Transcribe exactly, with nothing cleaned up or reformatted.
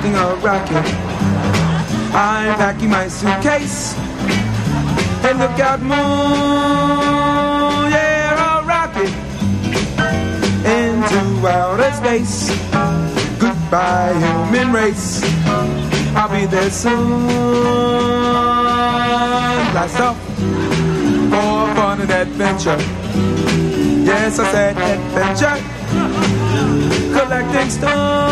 making a rocket. I'm packing my suitcase. And look out, moon, yeah, I'll rock it into outer space. Goodbye, human race. I'll be there soon. Blast off for fun and adventure. Yes, I said adventure. Collecting stone.